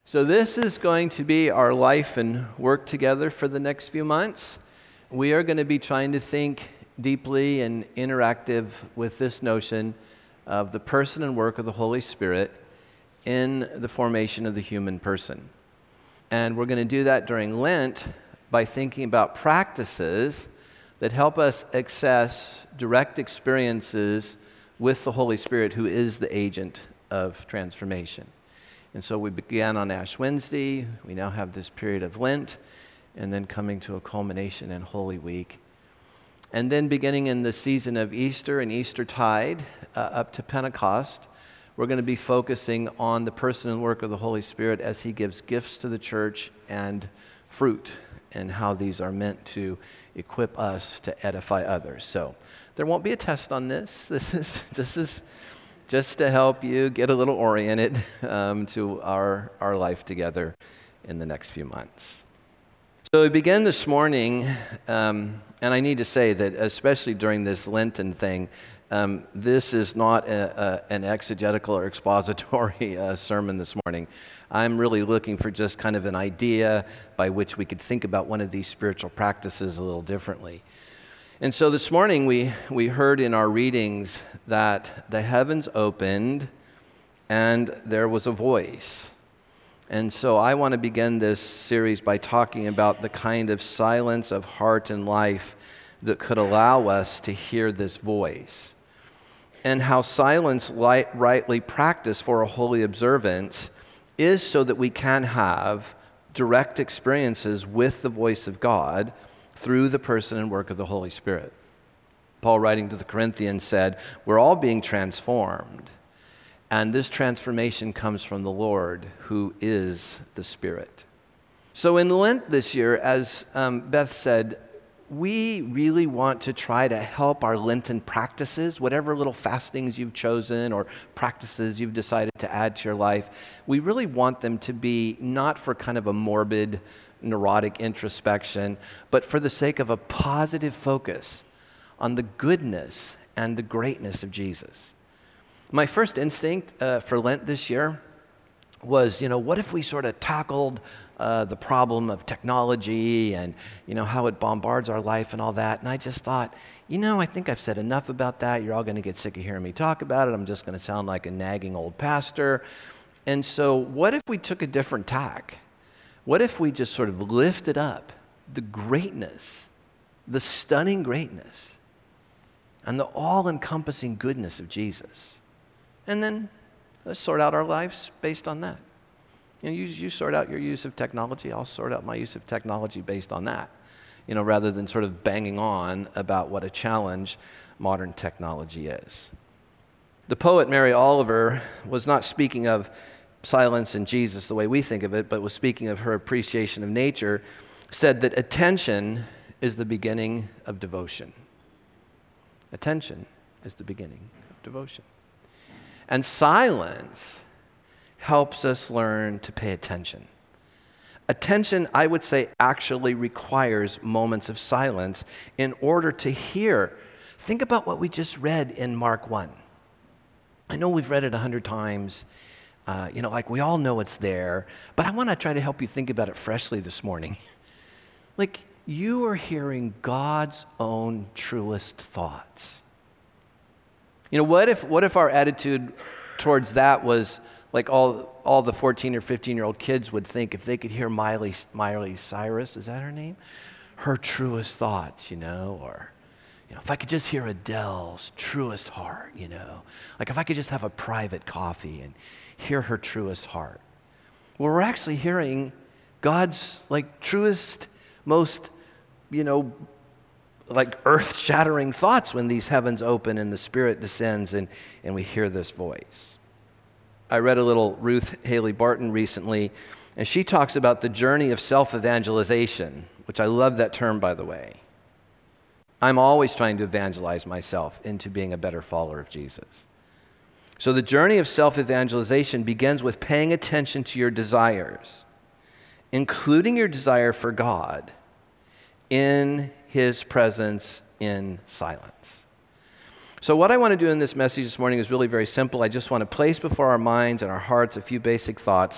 So this is going to be our life and work together for the next few months. We are going to be trying to think deeply and interactive with this notion of the person and work of the Holy Spirit in the formation of the human person. And we're going to do that during Lent by thinking about practices that help us access direct experiences with the Holy Spirit, who is the agent of transformation. And so we began on Ash Wednesday. We now have this period of Lent, and then coming to a culmination in Holy Week. And then beginning in the season of Easter and Eastertide up to Pentecost, we're going to be focusing on the person and work of the Holy Spirit as he gives gifts to the church and fruit, and how these are meant to equip us to edify others. So there won't be a test on this. This is just to help you get a little oriented to our life together in the next few months. So we begin this morning, and I need to say that especially during this Lenten thing, this is not an exegetical or expository sermon this morning. I'm really looking for just kind of an idea by which we could think about one of these spiritual practices a little differently. And so this morning we heard in our readings that the heavens opened and there was a voice. And so I want to begin this series by talking about the kind of silence of heart and life that could allow us to hear this voice, and how silence rightly practiced for a holy observance is so that we can have direct experiences with the voice of God through the person and work of the Holy Spirit. Paul, writing to the Corinthians, said, we're all being transformed, and this transformation comes from the Lord, who is the Spirit. So in Lent this year, as Beth said, we really want to try to help our Lenten practices, whatever little fastings you've chosen or practices you've decided to add to your life. We really want them to be not for kind of a morbid, neurotic introspection, but for the sake of a positive focus on the goodness and the greatness of Jesus. My first instinct for Lent this year was, what if we sort of tackled the problem of technology and, how it bombards our life and all that. And I just thought, I think I've said enough about that. You're all going to get sick of hearing me talk about it. I'm just going to sound like a nagging old pastor. And so what if we took a different tack? What if we just sort of lifted up the greatness, the stunning greatness, and the all-encompassing goodness of Jesus? And then let's sort out our lives based on that. You sort out your use of technology, I'll sort out my use of technology based on that, rather than sort of banging on about what a challenge modern technology is. The poet Mary Oliver was not speaking of silence in Jesus the way we think of it, but was speaking of her appreciation of nature, said that attention is the beginning of devotion. Attention is the beginning of devotion. And silence helps us learn to pay attention. Attention, I would say, actually requires moments of silence in order to hear. Think about what we just read in Mark 1. I know we've read it 100 times. Like we all know it's there, but I want to try to help you think about it freshly this morning. Like you are hearing God's own truest thoughts. What if our attitude towards that was like all the 14 or 15-year-old kids would think if they could hear Miley Cyrus, is that her name? Her truest thoughts, or if I could just hear Adele's truest heart, like if I could just have a private coffee and hear her truest heart. Well, we're actually hearing God's truest, most, earth-shattering thoughts when these heavens open and the Spirit descends and we hear this voice. I read a little Ruth Haley Barton recently, and she talks about the journey of self-evangelization, which I love that term, by the way. I'm always trying to evangelize myself into being a better follower of Jesus. So the journey of self-evangelization begins with paying attention to your desires, including your desire for God in His presence in silence. So what I want to do in this message this morning is really very simple. I just want to place before our minds and our hearts a few basic thoughts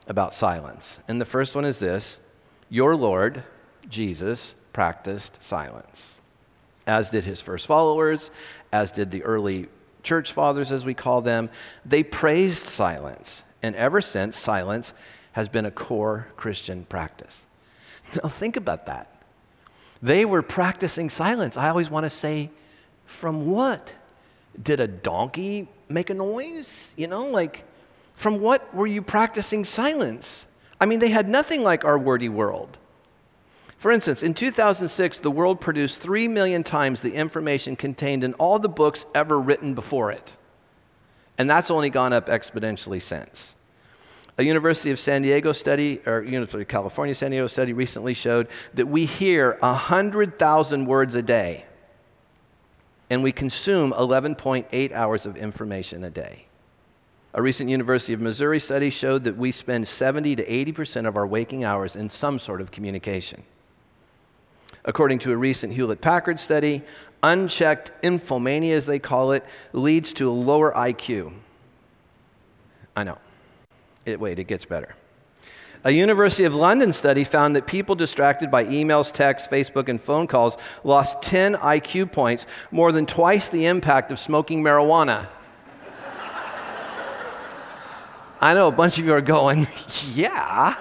about silence. And the first one is this: your Lord, Jesus, practiced silence, as did his first followers, as did the early church fathers, as we call them. They praised silence, and ever since, silence has been a core Christian practice. Now think about that. They were practicing silence. I always want to say, from what? Did a donkey make a noise? From what were you practicing silence? I mean, they had nothing like our wordy world. For instance, in 2006, the world produced 3 million times the information contained in all the books ever written before it. And that's only gone up exponentially since. A University of California, San Diego study recently showed that we hear 100,000 words a day, and we consume 11.8 hours of information a day. A recent University of Missouri study showed that we spend 70 to 80% of our waking hours in some sort of communication. According to a recent Hewlett-Packard study, unchecked infomania, as they call it, leads to a lower IQ. I know. It gets better. A University of London study found that people distracted by emails, texts, Facebook, and phone calls lost 10 IQ points, more than twice the impact of smoking marijuana. I know a bunch of you are going, yeah.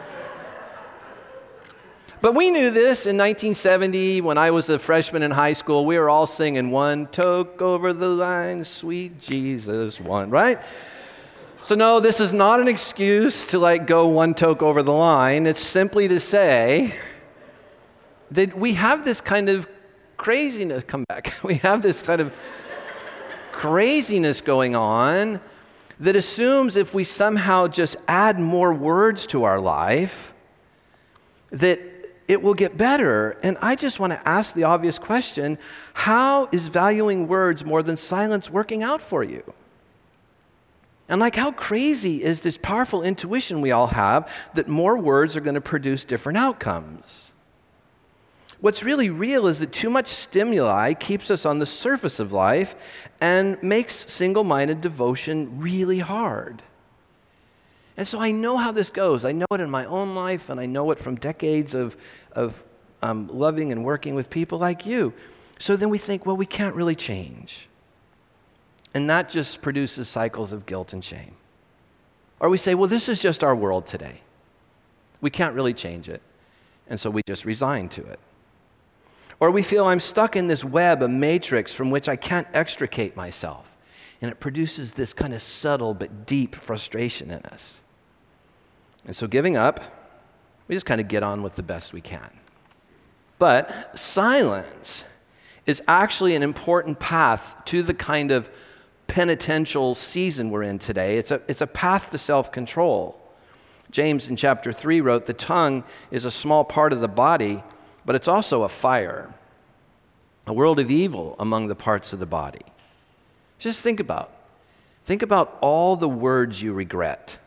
But we knew this in 1970 when I was a freshman in high school. We were all singing, "One toke over the line, sweet Jesus, one," right? So no, this is not an excuse to go one toke over the line. It's simply to say that we have this kind of craziness, we have this kind of craziness going on that assumes if we somehow just add more words to our life, that it will get better. And I just want to ask the obvious question: how is valuing words more than silence working out for you? And how crazy is this powerful intuition we all have that more words are going to produce different outcomes? What's really real is that too much stimuli keeps us on the surface of life and makes single-minded devotion really hard. And so I know how this goes. I know it in my own life, and I know it from decades of loving and working with people like you. So then we think, well, we can't really change. And that just produces cycles of guilt and shame. Or we say, well, this is just our world today. We can't really change it. And so we just resign to it. Or we feel I'm stuck in this web, a matrix from which I can't extricate myself. And it produces this kind of subtle but deep frustration in us. And so giving up, we just kind of get on with the best we can. But silence is actually an important path to the kind of penitential season we're in today. It's a path to self-control. James in chapter 3 wrote, "The tongue is a small part of the body, but it's also a fire, a world of evil among the parts of the body." Just think about all the words you regret.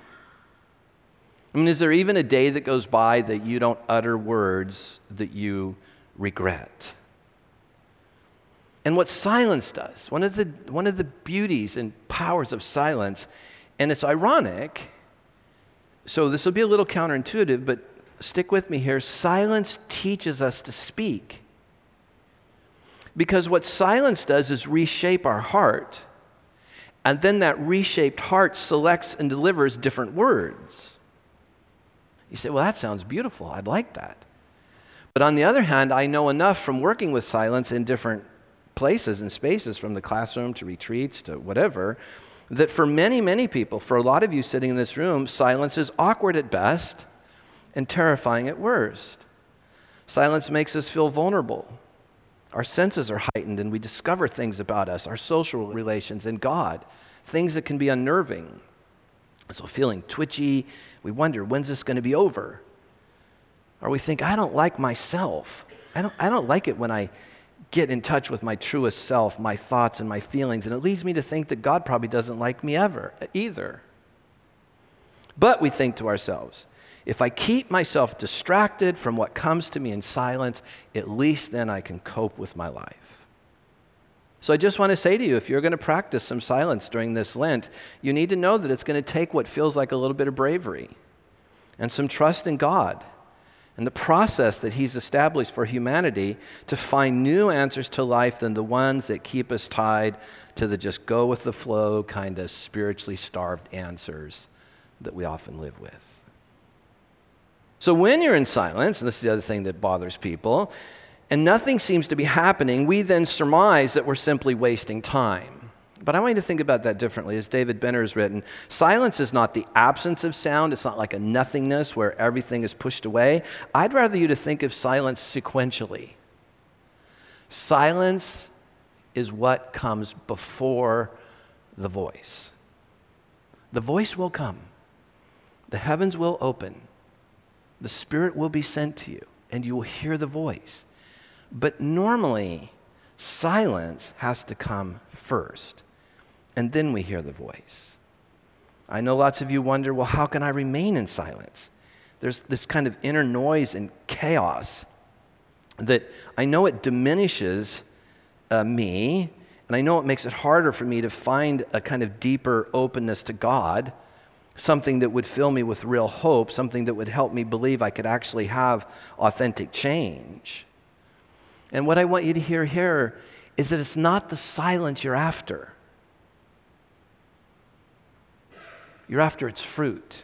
I mean, is there even a day that goes by that you don't utter words that you regret? And what silence does, one of the beauties and powers of silence, and it's ironic, so this will be a little counterintuitive, but stick with me here. Silence teaches us to speak. Because what silence does is reshape our heart, and then that reshaped heart selects and delivers different words. You say, well, that sounds beautiful. I'd like that. But on the other hand, I know enough from working with silence in different places and spaces, from the classroom to retreats to whatever, that for many, many people, for a lot of you sitting in this room, silence is awkward at best and terrifying at worst. Silence makes us feel vulnerable. Our senses are heightened and we discover things about us, our social relations and God, things that can be unnerving. So feeling twitchy, we wonder, when's this going to be over? Or we think, I don't like myself. I don't like it when I get in touch with my truest self, my thoughts and my feelings, and it leads me to think that God probably doesn't like me either. But we think to ourselves, if I keep myself distracted from what comes to me in silence, at least then I can cope with my life. So I just want to say to you, if you're going to practice some silence during this Lent, you need to know that it's going to take what feels like a little bit of bravery and some trust in God and the process that he's established for humanity to find new answers to life than the ones that keep us tied to the just go with the flow kind of spiritually starved answers that we often live with. So when you're in silence, and this is the other thing that bothers people, and nothing seems to be happening, we then surmise that we're simply wasting time. But I want you to think about that differently. As David Benner has written, silence is not the absence of sound. It's not like a nothingness where everything is pushed away. I'd rather you to think of silence sequentially. Silence is what comes before the voice. The voice will come. The heavens will open. The Spirit will be sent to you, and you will hear the voice. But normally, silence has to come first, and then we hear the voice. I know lots of you wonder, well, how can I remain in silence? There's this kind of inner noise and chaos that I know it diminishes me, and I know it makes it harder for me to find a kind of deeper openness to God, something that would fill me with real hope, something that would help me believe I could actually have authentic change. And what I want you to hear here is that it's not the silence you're after. You're after its fruit.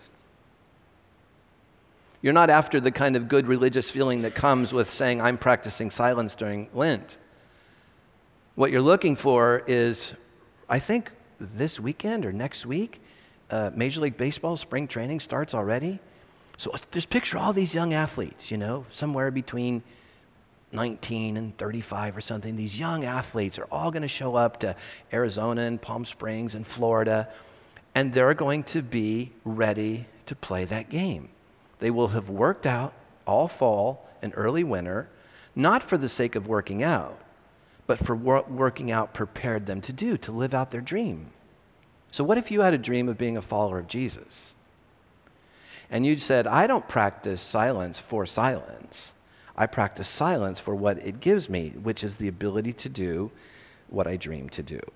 You're not after the kind of good religious feeling that comes with saying, I'm practicing silence during Lent. What you're looking for is, I think this weekend or next week, Major League Baseball spring training starts already. So just picture all these young athletes, somewhere between 19 and 35 or something. These young athletes are all going to show up to Arizona and Palm Springs and Florida, and they're going to be ready to play that game. They will have worked out all fall and early winter, not for the sake of working out, but for what working out prepared them to do, to live out their dream. So what if you had a dream of being a follower of Jesus? And you said, I don't practice silence for silence. I practice silence for what it gives me, which is the ability to do what I dream to do.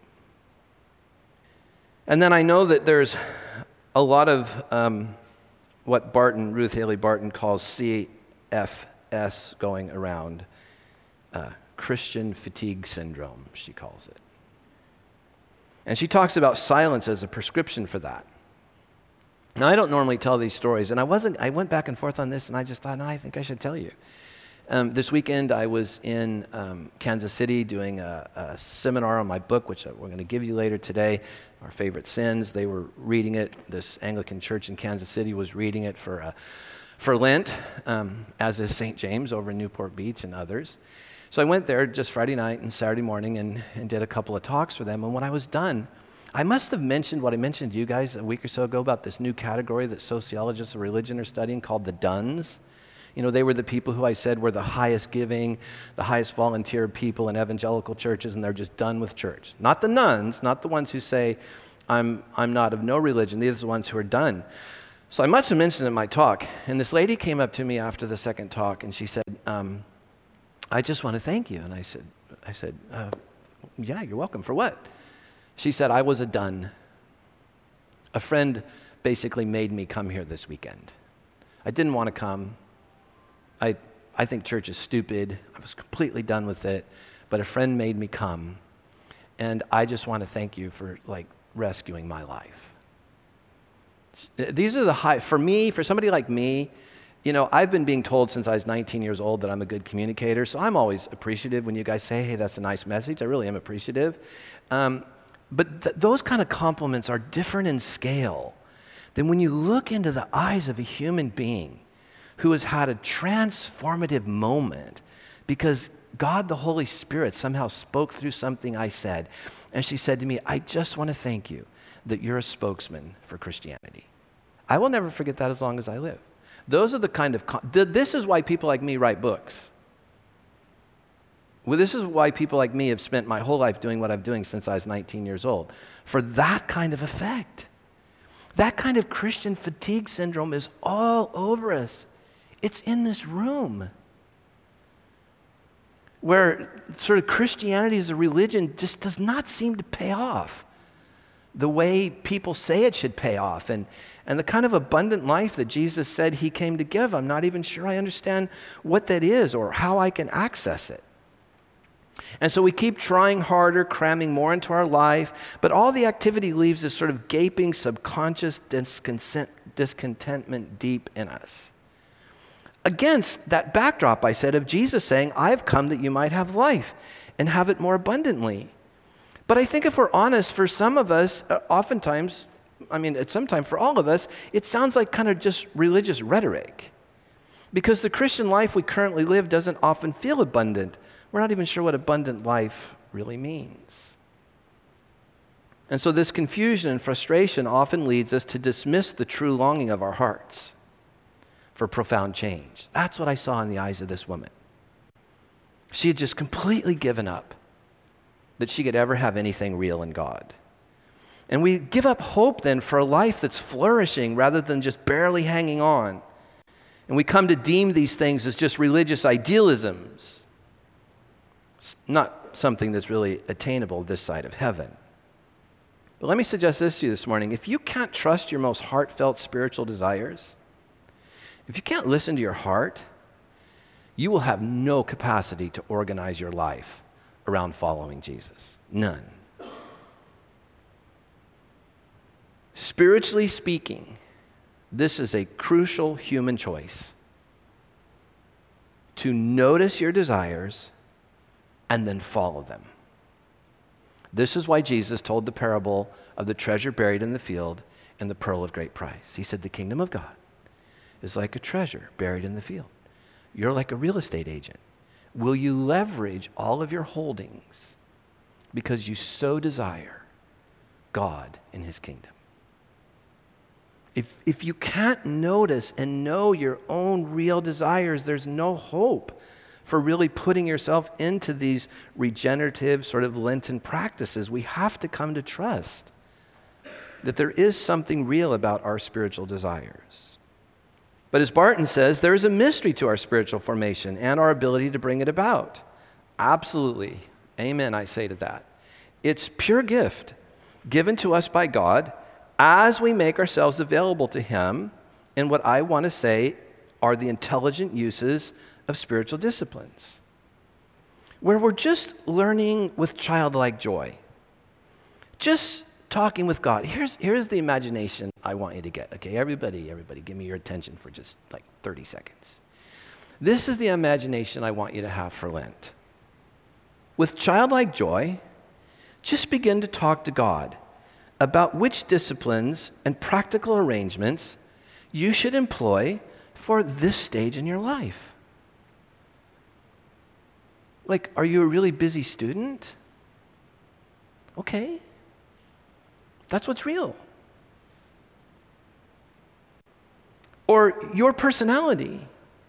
And then I know that there's a lot of what Ruth Haley Barton calls CFS going around, Christian fatigue syndrome, she calls it. And she talks about silence as a prescription for that. Now, I don't normally tell these stories, and I went back and forth on this, and I just thought, no, I think I should tell you. This weekend, I was in Kansas City doing a seminar on my book, which we're going to give you later today, Our Favorite Sins. They were reading it. This Anglican church in Kansas City was reading it for Lent, as is St. James over in Newport Beach and others. So I went there just Friday night and Saturday morning and did a couple of talks for them. And when I was done, I must have mentioned what I mentioned to you guys a week or so ago about this new category that sociologists of religion are studying called the Dones. They were the people who I said were the highest giving, the highest volunteer people in evangelical churches, and they're just done with church. Not the nuns, not the ones who say, I'm not of no religion. These are the ones who are done. So I must have mentioned it in my talk. And this lady came up to me after the second talk, and she said, I just want to thank you. And I said, yeah, you're welcome. For what? She said, I was a done. A friend basically made me come here this weekend. I didn't want to come. I think church is stupid. I was completely done with it. But a friend made me come. And I just want to thank you for rescuing my life. These are for somebody like me, I've been being told since I was 19 years old that I'm a good communicator, so I'm always appreciative when you guys say, hey, that's a nice message. I really am appreciative. But those kind of compliments are different in scale than when you look into the eyes of a human being who has had a transformative moment because God, the Holy Spirit, somehow spoke through something I said. And she said to me, I just want to thank you that you're a spokesman for Christianity. I will never forget that as long as I live. Those are the kind of, this is why people like me write books. Well, this is why people like me have spent my whole life doing what I'm doing since I was 19 years old. For that kind of effect. That kind of Christian fatigue syndrome is all over us. It's in this room. where sort of Christianity as a religion just does not seem to pay off the way people say it should pay off. And the kind of abundant life that Jesus said he came to give, I'm not even sure I understand what that is or how I can access it. And so we keep trying harder, cramming more into our life, but all the activity leaves this sort of gaping subconscious discontentment deep in us. Against that backdrop, I said, of Jesus saying, I've come that you might have life and have it more abundantly. But I think if we're honest, for some of us, oftentimes, at some time for all of us, it sounds like kind of just religious rhetoric. Because the Christian life we currently live doesn't often feel abundant. We're not even sure what abundant life really means. And so this confusion and frustration often leads us to dismiss the true longing of our hearts for profound change. That's what I saw in the eyes of this woman. She had just completely given up that she could ever have anything real in God. And we give up hope then for a life that's flourishing rather than just barely hanging on. And we come to deem these things as just religious idealisms. It's not something that's really attainable this side of heaven. But let me suggest this to you this morning. If you can't trust your most heartfelt spiritual desires, if you can't listen to your heart, you will have no capacity to organize your life around following Jesus. None. Spiritually speaking, this is a crucial human choice to notice your desires and then follow them. This is why Jesus told the parable of the treasure buried in the field and the pearl of great price. He said the kingdom of God is like a treasure buried in the field. You're like a real estate agent. Will you leverage all of your holdings because you so desire God and his kingdom? If you can't notice and know your own real desires, there's no hope for really putting yourself into these regenerative sort of Lenten practices. We have to come to trust that there is something real about our spiritual desires. But as Barton says, there is a mystery to our spiritual formation and our ability to bring it about. Absolutely. Amen, I say to that. It's pure gift given to us by God as we make ourselves available to him in what I want to say are the intelligent uses of spiritual disciplines, where we're just learning with childlike joy, just talking with God. Here's the imagination I want you to get. Okay, everybody, give me your attention for just like 30 seconds. This is the imagination I want you to have for Lent. With childlike joy, just begin to talk to God about which disciplines and practical arrangements you should employ for this stage in your life. Like, are you a really busy student? Okay. That's what's real. Or your personality.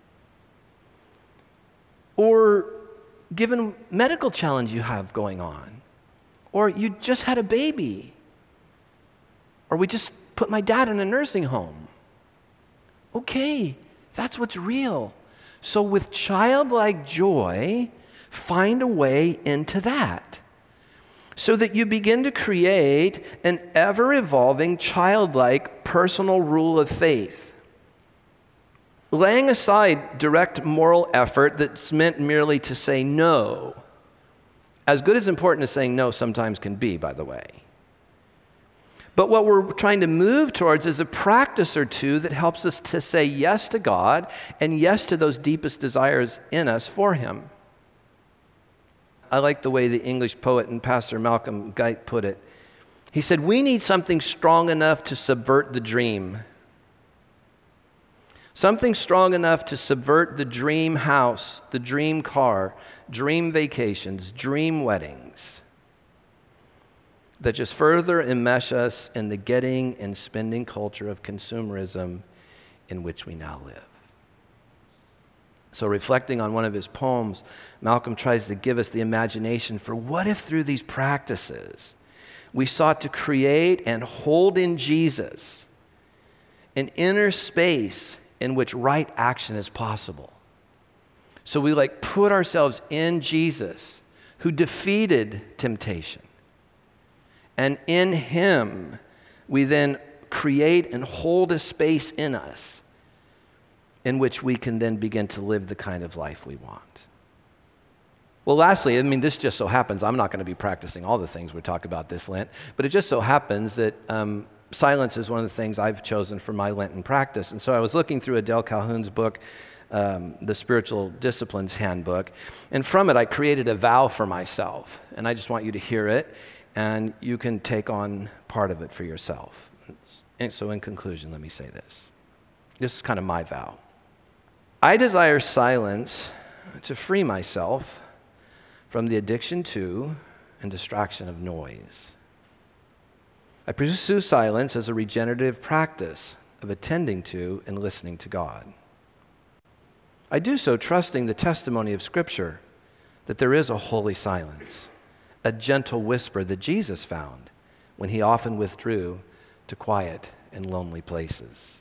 Or given medical challenge you have going on. Or you just had a baby. Or we just put my dad in a nursing home. Okay, that's what's real. So with childlike joy, find a way into that so that you begin to create an ever-evolving, childlike personal rule of faith. Laying aside direct moral effort that's meant merely to say no, as good as important as saying no sometimes can be, by the way. But what we're trying to move towards is a practice or two that helps us to say yes to God and yes to those deepest desires in us for him. I like the way the English poet and pastor Malcolm Guite put it. He said, we need something strong enough to subvert the dream. Something strong enough to subvert the dream house, the dream car, dream vacations, dream weddings, that just further enmesh us in the getting and spending culture of consumerism in which we now live. So reflecting on one of his poems, Malcolm tries to give us the imagination for what if through these practices we sought to create and hold in Jesus an inner space in which right action is possible. So we put ourselves in Jesus, who defeated temptation. And in him, we then create and hold a space in us in which we can then begin to live the kind of life we want. Well, lastly, this just so happens, I'm not going to be practicing all the things we talk about this Lent, but it just so happens that silence is one of the things I've chosen for my Lenten practice. And so I was looking through Adele Calhoun's book, the Spiritual Disciplines Handbook, and from it I created a vow for myself, and I just want you to hear it, and you can take on part of it for yourself. And so in conclusion, let me say this. This is kind of my vow. I desire silence to free myself from the addiction to and distraction of noise. I pursue silence as a regenerative practice of attending to and listening to God. I do so trusting the testimony of Scripture that there is a holy silence, a gentle whisper that Jesus found when he often withdrew to quiet and lonely places.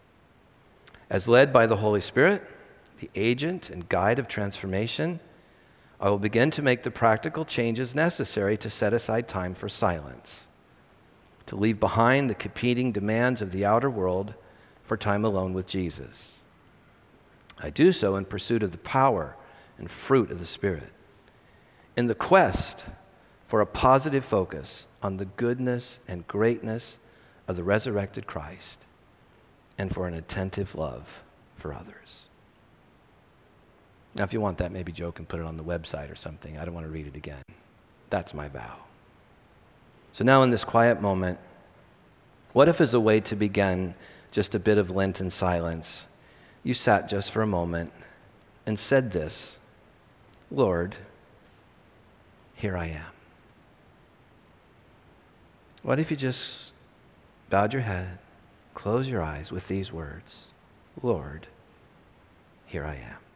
As led by the Holy Spirit, the agent and guide of transformation, I will begin to make the practical changes necessary to set aside time for silence, to leave behind the competing demands of the outer world for time alone with Jesus. I do so in pursuit of the power and fruit of the Spirit, in the quest for a positive focus on the goodness and greatness of the resurrected Christ, and for an attentive love for others. Now, if you want that, maybe Joe can put it on the website or something. I don't want to read it again. That's my vow. So now in this quiet moment, what if as a way to begin just a bit of Lenten silence, you sat just for a moment and said this: Lord, here I am. What if you just bowed your head, closed your eyes with these words: Lord, here I am.